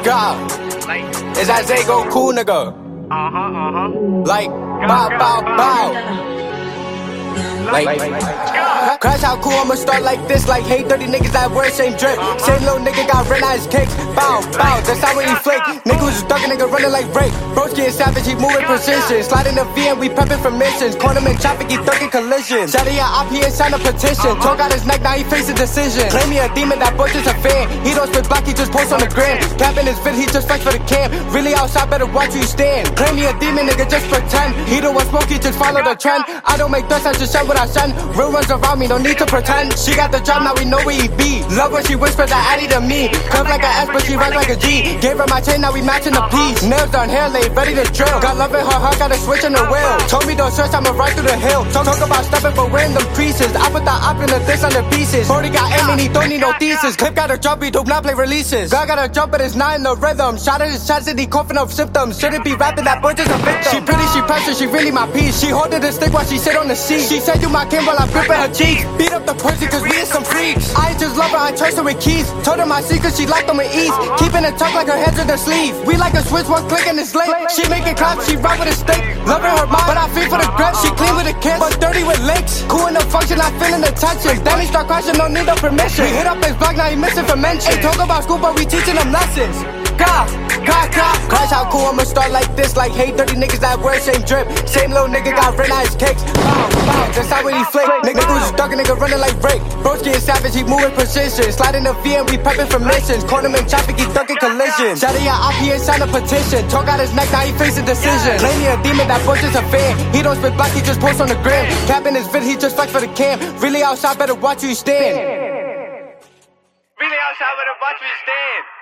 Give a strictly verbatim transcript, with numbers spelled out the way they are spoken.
God, is that Zago cool nigga? Uh-huh, uh-huh. Like, bow, bow, bow. Like, crash how cool I'ma start like this. Like, hey, dirty niggas that wear same drip. Same little nigga got red on his kicks. Bow, bow, that's how when he flick. Nigga was ducking, nigga running like Drake. Bro's getting savage, he moving precision. Sliding the V and we prepping for missions. Corner him in traffic, he thugging collision. Shouting out I P and sign a petition. Talk out his neck, now he facing decision. Claim me a demon, that boy just a fan. He don't spit black, he just post on the gram. Capping his fit, he just flex for the camp. Really outside, better watch where you stand. Claim me a demon, nigga, just pretend. He don't want smoke, he just follow the trend. I don't make threats, I just shout what I send. Real ones around me, no need to pretend. She got the job, now we know where he be. Love when she whispers that Addy to me. Curve like a S, but she rock like a G. Gave her my chain, now we matching the piece. Nails done, hair laid, ready to drill. Got love in her heart, got a switch in the wheel. Told me don't search, I'ma ride through the hill. Talk, talk about stepping, but wearing them creases. I put the op in the this on the pieces. forty got aim and he don't need no thesis. Clip got a jump, he do not play releases. God got a jump, but it's not in the rhythm. Shot at his chest and he coughing up symptoms. Shouldn't be rapping, that boy just a victim. She pretty, she precious, she really my piece. She holding the stick while she sit on the seat. She said you my king while I gripping her cheeks. Beat up the pussy cause we is some freaks. I ain't just love her, I trust her with keys. Told her my secrets, she locked them with ease. Keeping it tucked like her head's in her sleeve. We like a switch, one click and it's lit. She making claps, she rock with a stick. Loving her mind, but I feel for the grip. She clean with a kiss, but dirty with licks. Cool in the function, I feeling the tension. Then he start crashing, no need no permission. We hit up his block, now he missing for mention. Ain't talk about school, but we teaching them lessons. God, God, God. Crash how cool I'ma start like this. Like, hey, dirty niggas that wear same drip. Same little nigga got red on his kicks. Bow, bow, that's how when he flick. Nigga was stuck, nigga running like Drake. Bro's getting savage, he moving precision. Sliding the V and we prepping for missions. Corner him in traffic, he thugging collision. Shouting out I P and sign a petition. Talk out his neck, now he facing decision. Claim me a demon, that boy just a fan. He don't spit black, he just post on the gram. Capping his vid, he just flex for the camp. Really outside, better watch where you stand. Really outside, better watch where you stand.